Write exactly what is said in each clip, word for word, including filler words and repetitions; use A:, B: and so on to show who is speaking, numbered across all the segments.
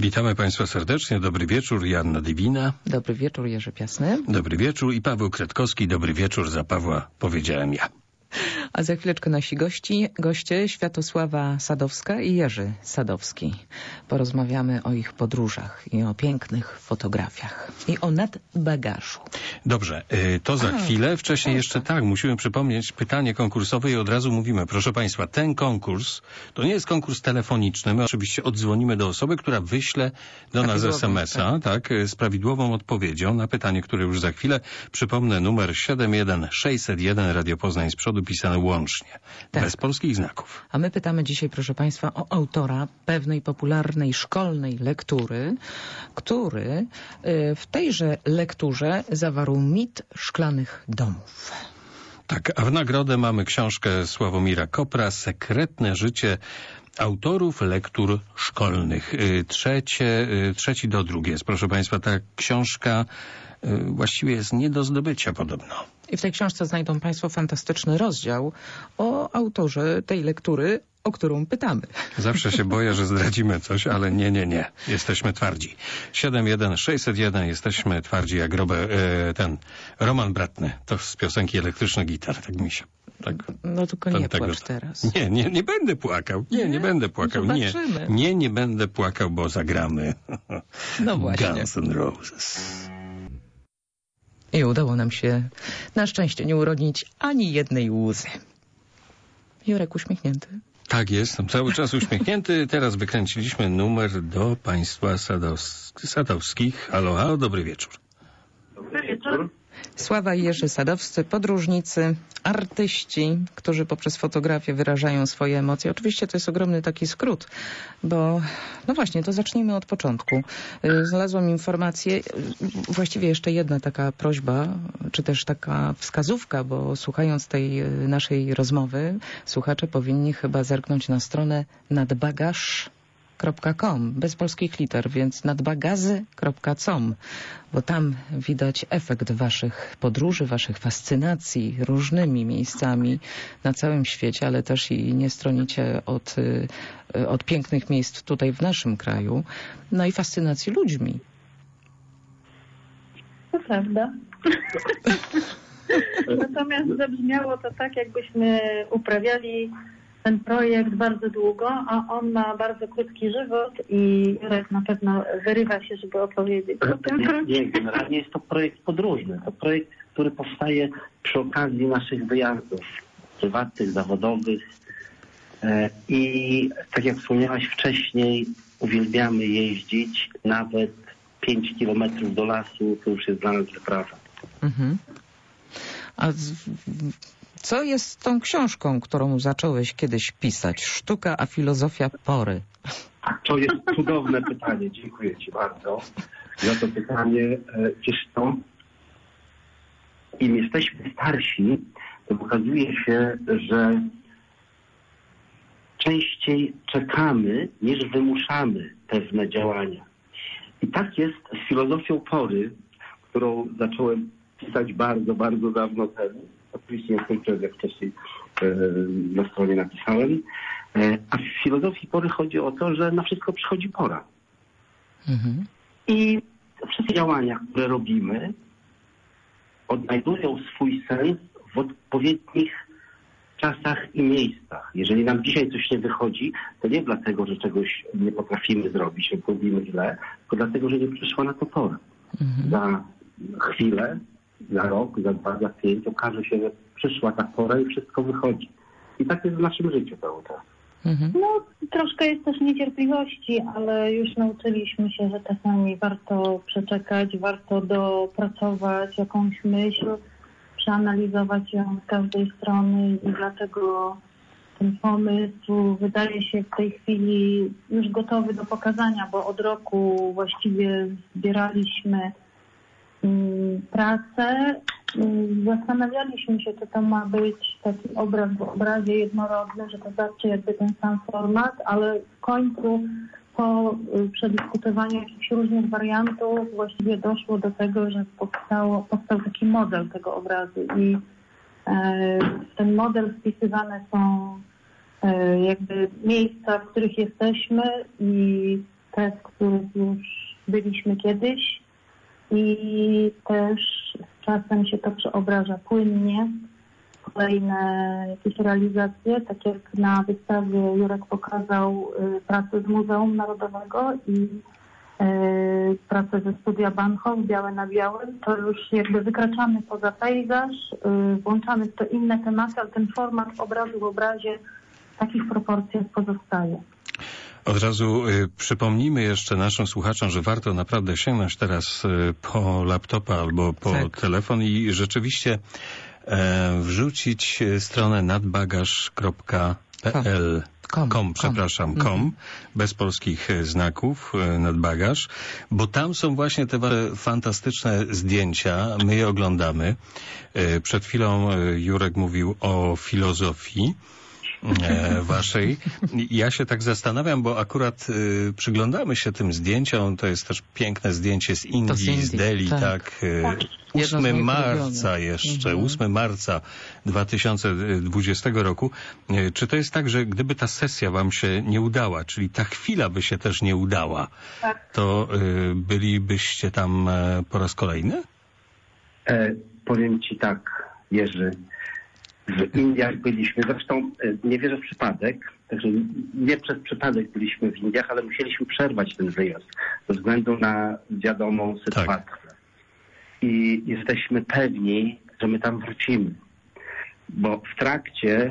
A: Witamy Państwa serdecznie. Dobry wieczór, Joanna Dywina.
B: Dobry wieczór, Jerzy Piasny.
A: Dobry wieczór i Paweł Kretkowski. Dobry wieczór, za Pawła powiedziałem ja.
B: A za chwileczkę nasi gości, goście Światosława Sadowska i Jerzy Sadowski. Porozmawiamy o ich podróżach i o pięknych fotografiach i o nadbagażu.
A: Dobrze, to za A, chwilę. Wcześniej proszę. jeszcze tak, musimy przypomnieć pytanie konkursowe i od razu mówimy. Proszę Państwa, ten konkurs to nie jest konkurs telefoniczny. My oczywiście odzwonimy do osoby, która wyśle do nas es em es a tak, z prawidłową odpowiedzią na pytanie, które już za chwilę. Przypomnę numer siedem jeden sześć zero jeden Radio Poznań z przodu pisane łącznie, tak. Bez polskich znaków.
B: A my pytamy dzisiaj, proszę Państwa, o autora pewnej popularnej szkolnej lektury, który w tejże lekturze zawarł mit szklanych domów.
A: Tak, a w nagrodę mamy książkę Sławomira Kopra Sekretne życie autorów lektur szkolnych. Trzecie, trzeci do drugi jest, proszę Państwa, ta książka właściwie jest nie do zdobycia podobno.
B: I w tej książce znajdą Państwo fantastyczny rozdział o autorze tej lektury, o którą pytamy.
A: Zawsze się boję, że zdradzimy coś, ale nie, nie, nie. Jesteśmy twardzi. siedem jeden sześć zero jeden, jesteśmy twardzi jak grobę, e, ten Roman Bratny. To z piosenki Elektryczny Gitar, tak mi się... Tak,
B: no tylko nie tego, płacz teraz.
A: Nie, nie, nie będę płakał. Nie, nie, nie będę płakał. Nie, nie, nie będę płakał, bo zagramy.
B: No właśnie.
A: Guns N' Roses.
B: I udało nam się na szczęście nie urodnić ani jednej łzy. Jurek uśmiechnięty.
A: Tak, jestem cały czas uśmiechnięty. Teraz wykręciliśmy numer do Państwa Sadows Sadowskich. Halo, halo, dobry wieczór.
C: Dobry wieczór.
B: Sława i Jerzy Sadowscy, podróżnicy, artyści, którzy poprzez fotografię wyrażają swoje emocje. Oczywiście to jest ogromny taki skrót, bo no właśnie, to zacznijmy od początku. Znalazłam informację, właściwie jeszcze jedna taka prośba, czy też taka wskazówka, bo słuchając tej naszej rozmowy, słuchacze powinni chyba zerknąć na stronę nadbagaż kropka com, bez polskich liter, więc nadbagazy kropka com, bo tam widać efekt waszych podróży, waszych fascynacji różnymi miejscami na całym świecie, ale też i nie stronicie od, od pięknych miejsc tutaj w naszym kraju, no i fascynacji ludźmi.
C: To prawda. Natomiast zabrzmiało to tak, jakbyśmy uprawiali ten projekt bardzo długo, a on ma bardzo krótki żywot i Jurek na pewno wyrywa się, żeby opowiedzieć o tym.
D: Nie, nie, generalnie jest to projekt podróżny. To projekt, który powstaje przy okazji naszych wyjazdów prywatnych, zawodowych i tak jak wspomniałaś wcześniej, uwielbiamy jeździć nawet pięć kilometrów do lasu, to już jest dla nas wyprawa.
B: Mhm. A z... Co jest z tą książką, którą zacząłeś kiedyś pisać? Sztuka a filozofia pory.
D: To jest cudowne pytanie. Dziękuję Ci bardzo za to pytanie. Wiesz co? Im jesteśmy starsi, to okazuje się, że częściej czekamy, niż wymuszamy pewne działania. I tak jest z filozofią pory, którą zacząłem pisać bardzo, bardzo dawno temu. Oczywiście nie skończyłem, jak wcześniej e, na stronie napisałem. E, a w filozofii pory chodzi o to, że na wszystko przychodzi pora. Mhm. I wszystkie działania, które robimy, odnajdują swój sens w odpowiednich czasach i miejscach. Jeżeli nam dzisiaj coś nie wychodzi, to nie dlatego, że czegoś nie potrafimy zrobić, lub robimy źle, tylko dlatego, że nie przyszła na to pora. Mhm. Za chwilę, za rok, za dwa, za pięć okaże się, że przyszła ta pora i wszystko wychodzi. I tak jest w naszym życiu cały czas.
C: Mhm. No, troszkę jest też niecierpliwości, ale już nauczyliśmy się, że czasami warto przeczekać, warto dopracować jakąś myśl, przeanalizować ją z każdej strony i dlatego ten pomysł wydaje się w tej chwili już gotowy do pokazania, bo od roku właściwie zbieraliśmy pracę. Zastanawialiśmy się, czy to ma być taki obraz w obrazie jednorodny, że to zawsze jakby ten sam format, ale w końcu po przedyskutowaniu jakichś różnych wariantów właściwie doszło do tego, że powstało, powstał taki model tego obrazu i e, w ten model wpisywane są e, jakby miejsca, w których jesteśmy i te, w których już byliśmy kiedyś i też z czasem się to przeobraża płynnie. Kolejne jakieś realizacje, tak jak na wystawie Jurek pokazał y, pracę z Muzeum Narodowego i y, pracę ze studia Banchow, białe na białym, to już jakby wykraczamy poza pejzaż, y, włączamy w to inne tematy, ale ten format obrazu w obrazie w takich proporcjach pozostaje.
A: Od razu y, przypomnijmy jeszcze naszym słuchaczom, że warto naprawdę sięgnąć teraz y, po laptopa albo po
B: Tak.
A: telefon i rzeczywiście e, wrzucić stronę nadbagaż kropka p l.
B: Com,
A: Com, przepraszam,
B: com.
A: com,
B: Mhm.
A: bez polskich e, znaków, e, nadbagaż, bo tam są właśnie te wasze fantastyczne zdjęcia, my je oglądamy. E, Przed chwilą e, Jurek mówił o filozofii e, waszej. Ja się tak zastanawiam, bo akurat y, przyglądamy się tym zdjęciom. To jest też piękne zdjęcie z Indii,
B: z
A: z,
B: Indii,
A: Delhi, tak.
B: tak.
A: y,
B: Jedno z
A: ósmego
B: moich
A: marca
B: ulubionych.
A: jeszcze,
B: Mhm.
A: ósmego marca dwa tysiące dwudziestego roku. Y, Czy to jest tak, że gdyby ta sesja wam się nie udała, czyli ta chwila by się też nie udała,
C: Tak.
A: to y, bylibyście tam e, po raz kolejny?
D: E, powiem ci tak, Jerzy, w Indiach byliśmy, zresztą e, nie wierzę w przypadek, także nie przez przypadek byliśmy w Indiach, ale musieliśmy przerwać ten wyjazd ze względu na wiadomą sytuację. I jesteśmy pewni, że my tam wrócimy, bo w trakcie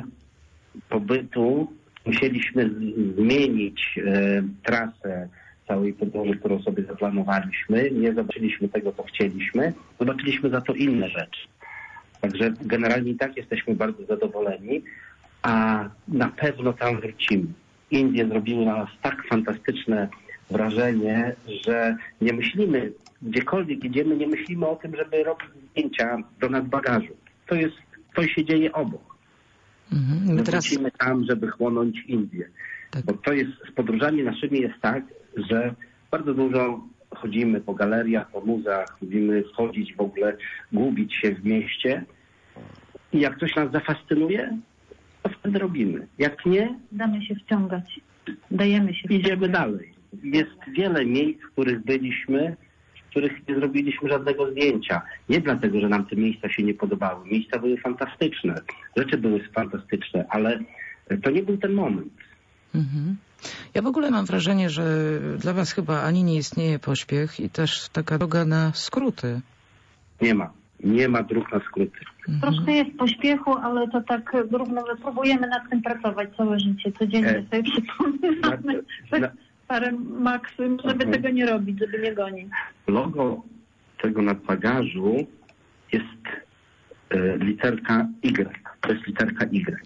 D: pobytu musieliśmy z- zmienić e, trasę całej podróży, którą sobie zaplanowaliśmy. Nie zobaczyliśmy tego, co chcieliśmy. Zobaczyliśmy za to inne rzeczy. Także generalnie i tak jesteśmy bardzo zadowoleni, a na pewno tam wrócimy. Indie zrobiły na nas tak fantastyczne wrażenie, że nie myślimy, gdziekolwiek idziemy, nie myślimy o tym, żeby robić zdjęcia do nadbagażu. To jest, to się dzieje obok.
B: Mhm.
D: My
B: My teraz...
D: wrócimy tam, żeby chłonąć Indię.
B: Tak.
D: Bo to jest, z podróżami naszymi jest tak, że bardzo dużo chodzimy po galeriach, po muzeach, lubimy wchodzić w ogóle, gubić się w mieście. I jak coś nas zafascynuje, to wtedy robimy. Jak nie,
C: Damy się wciągać. Dajemy się wciągać.
D: idziemy dalej. Jest wiele miejsc, w których byliśmy, w których nie zrobiliśmy żadnego zdjęcia. Nie dlatego, że nam te miejsca się nie podobały. Miejsca były fantastyczne, rzeczy były fantastyczne, ale to nie był ten moment.
B: Mhm. Ja w ogóle mam wrażenie, że dla was chyba ani nie istnieje pośpiech i też taka droga na skróty.
D: Nie ma. Nie ma dróg na skróty.
C: Troszkę jest pośpiechu, ale to tak równo, że próbujemy nad tym pracować całe życie. Codziennie
D: E,
C: sobie przypominamy
D: na- na-
C: parę maksym, żeby
D: Mhm.
C: tego nie robić, żeby nie gonić.
D: Logo tego nadbagażu jest e, literka Y. To jest literka Y.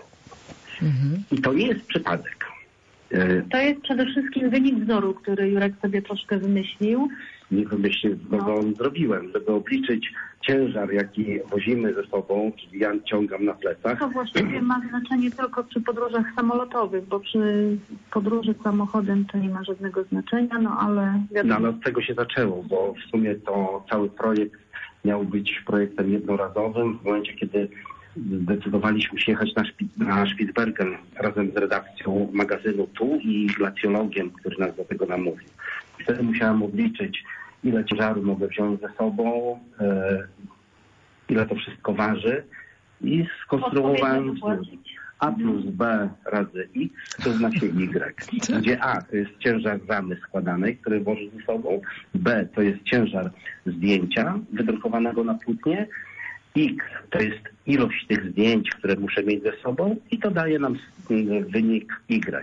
B: Mhm.
D: I to nie jest przypadek. E,
C: To jest przede wszystkim wynik wzoru, który Jurek sobie troszkę wymyślił.
D: nie wymyślił, bo go zrobiłem, żeby obliczyć ciężar, jaki wozimy ze sobą, czyli ja ciągam na plecach.
C: To właściwie ma znaczenie tylko przy podróżach samolotowych, bo przy podróży samochodem to nie ma żadnego znaczenia, no ale
D: No
C: wiadomo.
D: ale od tego się zaczęło, bo w sumie to cały projekt miał być projektem jednorazowym. W momencie, kiedy zdecydowaliśmy się jechać na, Szpi- na Spitsbergen razem z redakcją magazynu Tu i glacjologiem, który nas do tego namówił. Wtedy musiałem obliczyć, ile ciężaru mogę wziąć ze sobą, e, ile to wszystko waży i skonstruowałem
C: Odpowiednio wypłacić.
D: A plus B razy X to równa się Y, gdzie A to jest ciężar ramy składanej, który woży ze sobą, B to jest ciężar zdjęcia wydrukowanego na płótnie, X to jest ilość tych zdjęć, które muszę mieć ze sobą i to daje nam mm, wynik Y.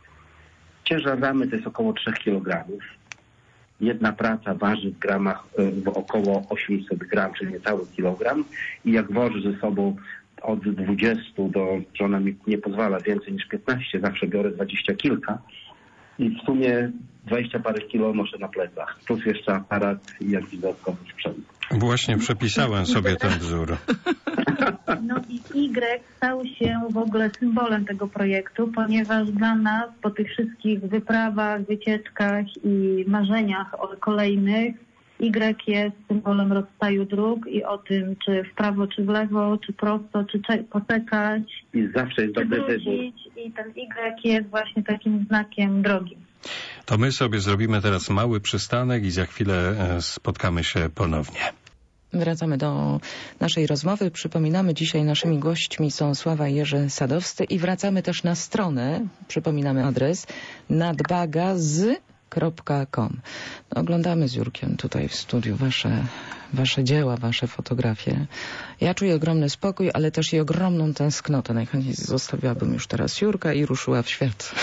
D: Ciężar ramy to jest około trzy kilogramy. Jedna praca waży w gramach y, około osiemset gram, czyli niecały kilogram i jak woży ze sobą od dwudziestu do, że ona mi nie pozwala więcej niż piętnaście, zawsze biorę dwadzieścia kilka i w sumie dwadzieścia parę kilo noszę na plecach, plus jeszcze aparat i jakiś dodatkowy sprzęt.
A: Właśnie przepisałem sobie ten wzór.
C: No i Y stał się w ogóle symbolem tego projektu, ponieważ dla nas po tych wszystkich wyprawach, wycieczkach i marzeniach o kolejnych Y jest symbolem rozstaju dróg i o tym, czy w prawo, czy w lewo, czy prosto, czy cze- poczekać,
D: I zawsze jest
C: czy
D: dobry wybór.
C: wrócić i ten Y jest właśnie takim znakiem drogi.
A: To my sobie zrobimy teraz mały przystanek i za chwilę spotkamy się ponownie.
B: Wracamy do naszej rozmowy. Przypominamy, dzisiaj naszymi gośćmi są Sława i Jerzy Sadowscy i wracamy też na stronę. Przypominamy adres nadbagaz kropka com. No, oglądamy z Jurkiem tutaj w studiu wasze, wasze dzieła, wasze fotografie. Ja czuję ogromny spokój, ale też i ogromną tęsknotę. Najchętniej zostawiłabym już teraz Jurka i ruszyła w świat.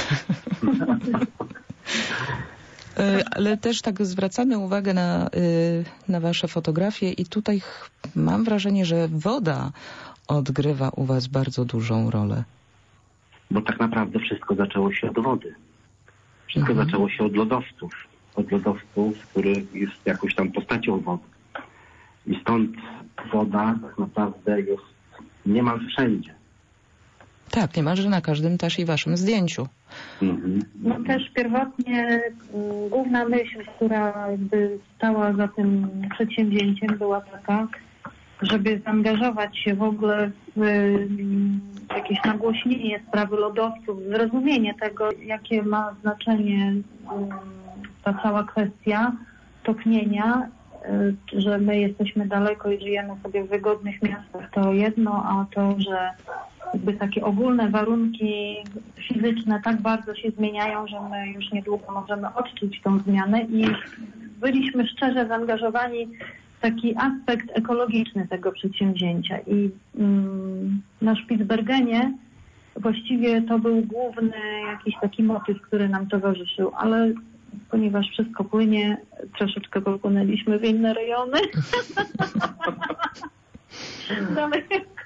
B: Ale też tak zwracamy uwagę na, na wasze fotografie i tutaj mam wrażenie, że woda odgrywa u was bardzo dużą rolę.
D: Bo tak naprawdę wszystko zaczęło się od wody. Wszystko mhm. zaczęło się od lodowców. Od lodowców, który jest jakąś tam postacią wody. I stąd woda tak naprawdę jest niemal wszędzie.
B: Tak, niemalże na każdym też i waszym zdjęciu.
D: Mhm.
C: No też pierwotnie m, główna myśl, która jakby stała za tym przedsięwzięciem, była taka, żeby zaangażować się w ogóle w m, jakieś nagłośnienie sprawy lodowców, zrozumienie tego, jakie ma znaczenie m, ta cała kwestia topnienia, y, że my jesteśmy daleko i żyjemy sobie w wygodnych miastach, to jedno, a to, że jakby takie ogólne warunki fizyczne tak bardzo się zmieniają, że my już niedługo możemy odczuć tą zmianę i byliśmy szczerze zaangażowani w taki aspekt ekologiczny tego przedsięwzięcia. I mm, na Spitsbergenie właściwie to był główny jakiś taki motyw, który nam towarzyszył, ale ponieważ wszystko płynie, troszeczkę popłynęliśmy w inne rejony. Dalej.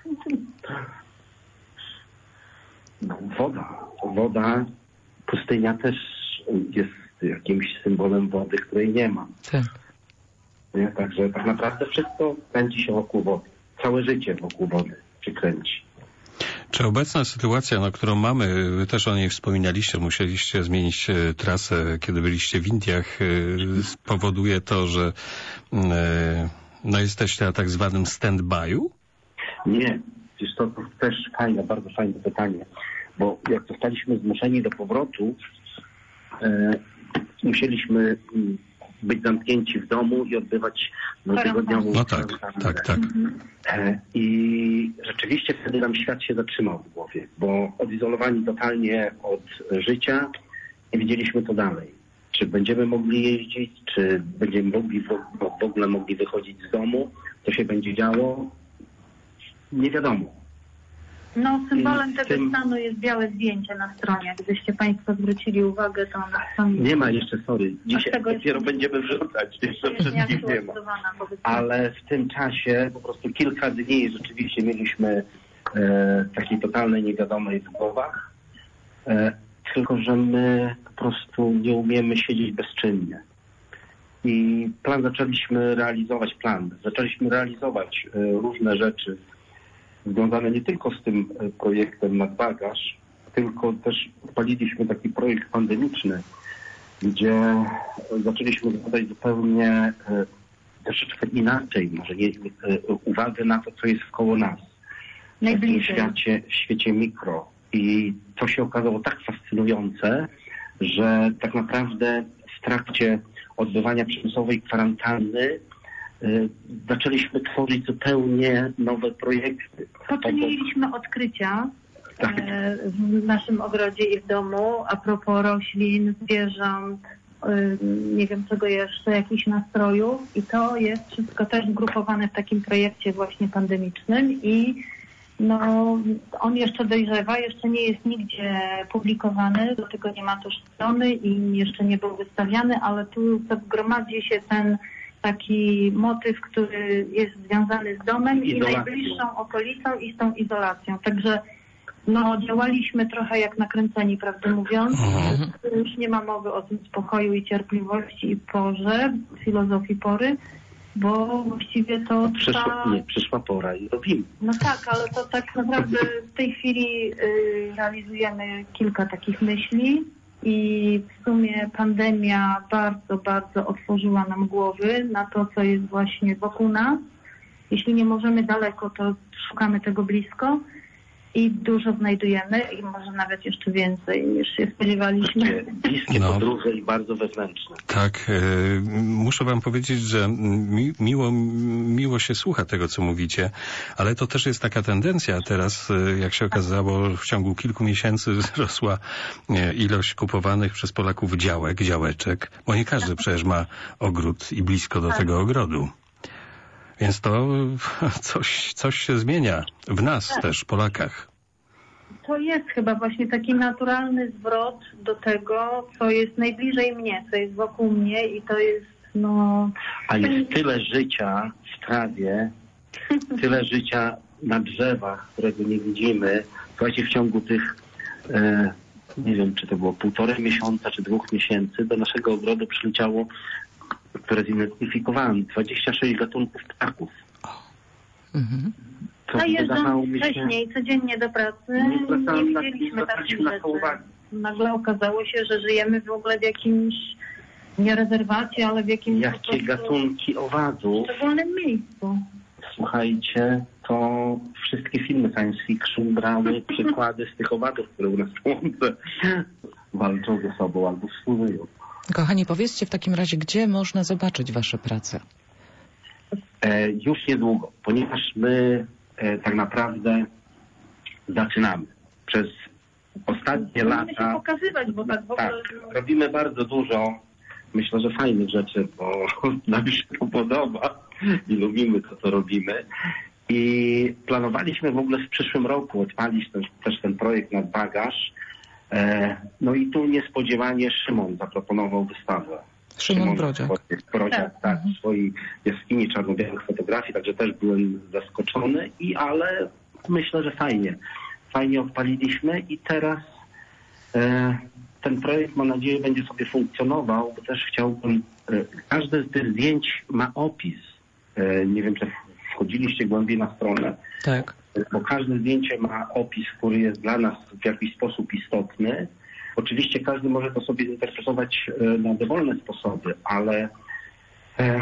D: Woda. Woda, pustynia też jest jakimś symbolem wody, której nie ma.
B: Tak.
D: Nie? Także tak naprawdę wszystko kręci się wokół wody. Całe życie wokół wody się kręci.
A: Czy obecna sytuacja, no, którą mamy, wy też o niej wspominaliście, musieliście zmienić e, trasę, kiedy byliście w Indiach, e, spowoduje to, że e, no, jesteście na tak zwanym stand-by'u?
D: Nie. Wiesz, to, to też fajne, bardzo fajne pytanie. Bo jak zostaliśmy zmuszeni do powrotu, e, musieliśmy być zamknięci w domu i odbywać dwutygodniową
A: No tak, tak, tak.
D: E, I rzeczywiście wtedy nam świat się zatrzymał w głowie, bo odizolowani totalnie od życia, nie wiedzieliśmy co dalej. Czy będziemy mogli jeździć, czy będziemy mogli w, w ogóle mogli wychodzić z domu, co się będzie działo, nie wiadomo.
C: No, symbolem tego
D: tym...
C: stanu jest białe zdjęcie na stronie. Gdybyście Państwo zwrócili uwagę, to na stronie...
D: Nie ma jeszcze, sorry. Dzisiaj dopiero
C: jest...
D: będziemy wrzucać. Jeszcze
C: jest
D: wszystkich nie ma. Ale w tym czasie po prostu kilka dni rzeczywiście mieliśmy e, takiej totalnej niewiadomej w głowach. E, tylko, że my po prostu nie umiemy siedzieć bezczynnie. I plan zaczęliśmy realizować plan. Zaczęliśmy realizować e, różne rzeczy związane nie tylko z tym projektem Nadbagaż, tylko też odpaliliśmy taki projekt pandemiczny, gdzie zaczęliśmy zwracać zupełnie troszeczkę inaczej, może nie, uwagę na to, co jest wkoło nas. W tym świecie, w świecie mikro. I to się okazało tak fascynujące, że tak naprawdę w trakcie odbywania przymusowej kwarantanny zaczęliśmy tworzyć zupełnie nowe projekty.
C: Poczyniliśmy odkrycia
D: tak.
C: w naszym ogrodzie i w domu a propos roślin, zwierząt, nie wiem czego jeszcze, jakichś nastrojów i to jest wszystko też zgrupowane w takim projekcie właśnie pandemicznym i no, on jeszcze dojrzewa, jeszcze nie jest nigdzie publikowany, do tego nie ma też strony i jeszcze nie był wystawiany, ale tu gromadzi się ten taki motyw, który jest związany z domem i najbliższą okolicą i z tą izolacją. Także no, działaliśmy trochę jak nakręceni, prawdę mówiąc.
A: Mhm.
C: Już nie ma mowy o tym spokoju i cierpliwości i porze, filozofii pory, bo właściwie to trwa...
D: Przyszła, nie, przyszła pora i robimy.
C: No tak, ale to tak naprawdę w tej chwili y, realizujemy kilka takich myśli. I w sumie pandemia bardzo, bardzo otworzyła nam głowy na to, co jest właśnie wokół nas. Jeśli nie możemy daleko, to szukamy tego blisko. i dużo znajdujemy i może nawet jeszcze więcej niż się spodziewaliśmy.
D: Bliskie
A: No.
D: podróże i bardzo wewnętrzne.
A: Tak, e, muszę wam powiedzieć, że mi, miło, miło się słucha tego, co mówicie, ale to też jest taka tendencja teraz, e, jak się okazało, w ciągu kilku miesięcy wzrosła e, ilość kupowanych przez Polaków działek, działeczek, bo nie każdy przecież ma ogród i blisko do tego ogrodu. Więc to coś, coś się zmienia w nas
C: Tak.
A: też, Polakach.
C: To jest chyba właśnie taki naturalny zwrot do tego, co jest najbliżej mnie, co jest wokół mnie i to jest, no...
D: A jest tyle życia w trawie, tyle życia na drzewach, którego nie widzimy. Słuchajcie, w ciągu tych, e, nie wiem, czy to było półtorej miesiąca, czy dwóch miesięcy, do naszego ogrodu przyleciało, które zidentyfikowałem, dwadzieścia sześć gatunków ptaków.
B: Mhm.
D: To
C: A jeżdżąc
D: wydawało mi się...
C: wcześniej, codziennie do pracy,
D: Nie
C: nie
D: zwracałem na-
C: widzieliśmy
D: nie
C: takich
D: zwracaliśmy na to
C: rzeczy.
D: uwagi.
C: Nagle okazało się, że żyjemy w ogóle w jakimś, nie rezerwacie, ale w jakimś po
D: Jakie
C: prostu
D: gatunki owadów,
C: szczególnym miejscu.
D: słuchajcie, to wszystkie filmy science fiction brały przykłady z tych owadów, które u nas w łące walczą ze sobą albo współżyją.
B: Kochani, powiedzcie w takim razie, gdzie można zobaczyć wasze prace?
D: E, już niedługo, ponieważ my e, tak naprawdę zaczynamy. Przez ostatnie
C: Musimy się
D: lata
C: pokazywać, bo tak w ogóle...
D: tak, robimy bardzo dużo, myślę, że fajnych rzeczy, bo nam się to podoba i lubimy to, co robimy. I planowaliśmy w ogóle w przyszłym roku odpalić też, też ten projekt nad bagaż. E, no i tu niespodziewanie Szymon zaproponował wystawę.
B: Szymon Brodziak.
D: Brodziak,
C: Tak.
D: tak, w swojej jaskini czarno-białych fotografii, także też byłem zaskoczony, i ale myślę, że fajnie. Fajnie odpaliliśmy i teraz e, ten projekt, mam nadzieję, będzie sobie funkcjonował, bo też chciałbym, e, każde z tych zdjęć ma opis. E, nie wiem, czy wchodziliście głębiej na stronę,
B: Tak.
D: bo każde zdjęcie ma opis, który jest dla nas w jakiś sposób istotny. Oczywiście każdy może to sobie zinterpretować e, na dowolne sposoby, ale e,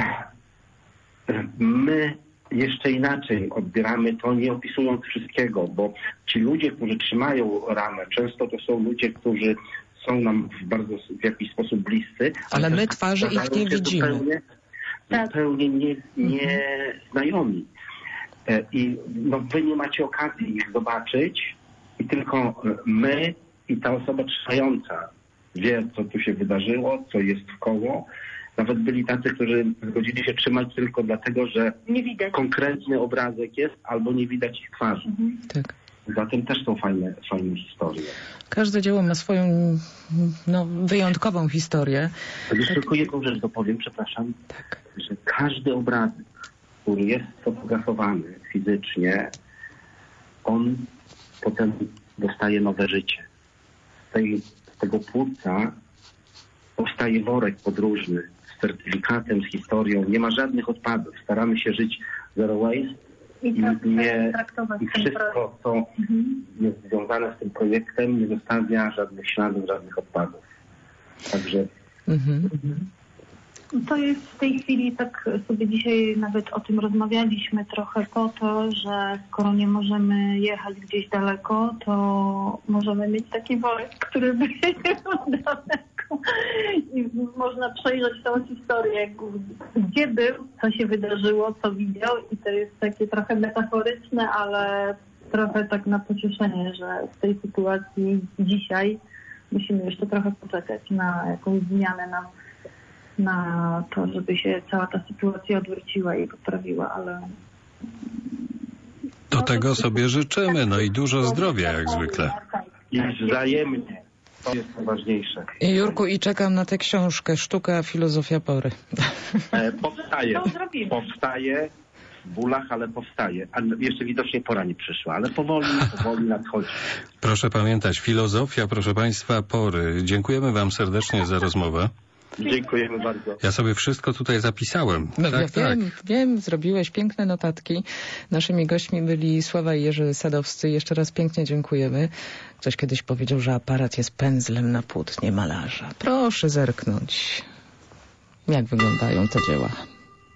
D: my jeszcze inaczej odbieramy to, nie opisując wszystkiego, bo ci ludzie, którzy trzymają ramę, często to są ludzie, którzy są nam w bardzo w jakiś sposób bliscy.
B: Ale my
D: też
B: twarzy ich
D: zdarzają
B: nie
D: się
B: widzimy.
D: Zupełnie,
C: Tak.
D: zupełnie nie, nie znajomi. E, I no, wy nie macie okazji ich zobaczyć i tylko my i ta osoba trzymająca wie, co tu się wydarzyło, co jest wkoło. Nawet byli tacy, którzy zgodzili się trzymać tylko dlatego, że
C: Nie widać.
D: konkretny obrazek jest albo nie widać ich twarzy.
C: Mhm.
B: Tak.
D: Zatem też są fajne, fajne historie.
B: Każde dzieło ma swoją no, wyjątkową historię.
D: To już tylko jedną rzecz dopowiem, przepraszam,
B: Tak.
D: że każdy obrazek, który jest fotografowany fizycznie, on potem dostaje nowe życie. Z, tej, z tego płuca powstaje worek podróżny z certyfikatem, z historią. Nie ma żadnych odpadów. Staramy się żyć zero waste
C: I
D: i,
C: tak
D: nie,
C: traktować
D: i
C: ten projekt.
D: wszystko, co
C: Mhm.
D: jest związane z tym projektem, nie zostawia żadnych śladów, żadnych odpadów. Także
B: Mhm.
C: To jest w tej chwili, tak sobie dzisiaj nawet o tym rozmawialiśmy trochę, po to, że skoro nie możemy jechać gdzieś daleko, to możemy mieć taki worek, który by jechał daleko i można przejrzeć tą historię, gdzie był, co się wydarzyło, co widział, i to jest takie trochę metaforyczne, ale trochę tak na pocieszenie, że w tej sytuacji dzisiaj musimy jeszcze trochę poczekać na jakąś zmianę, na na to, żeby się cała ta sytuacja odwróciła i poprawiła, ale...
A: Do tego sobie życzymy, no i dużo zdrowia jak zwykle.
D: i wzajemnie. To jest najważniejsze.
B: Jurku, i czekam na tę książkę, Sztuka, filozofia pory.
D: E, powstaje.
C: To zrobimy.
D: Powstaje w bólach, ale powstaje. A jeszcze widocznie pora nie przyszła, ale powoli, powoli nadchodzi.
A: Proszę pamiętać, filozofia, proszę Państwa, pory. Dziękujemy Wam serdecznie za rozmowę.
D: Dziękujemy bardzo.
A: Ja sobie wszystko tutaj zapisałem.
B: No,
A: tak,
B: ja
A: tak.
B: wiem, wiem, zrobiłeś piękne notatki. Naszymi gośćmi byli Sława i Jerzy Sadowscy. Jeszcze raz pięknie dziękujemy. Ktoś kiedyś powiedział, że aparat jest pędzlem na płótnie malarza. Proszę zerknąć, jak wyglądają te dzieła.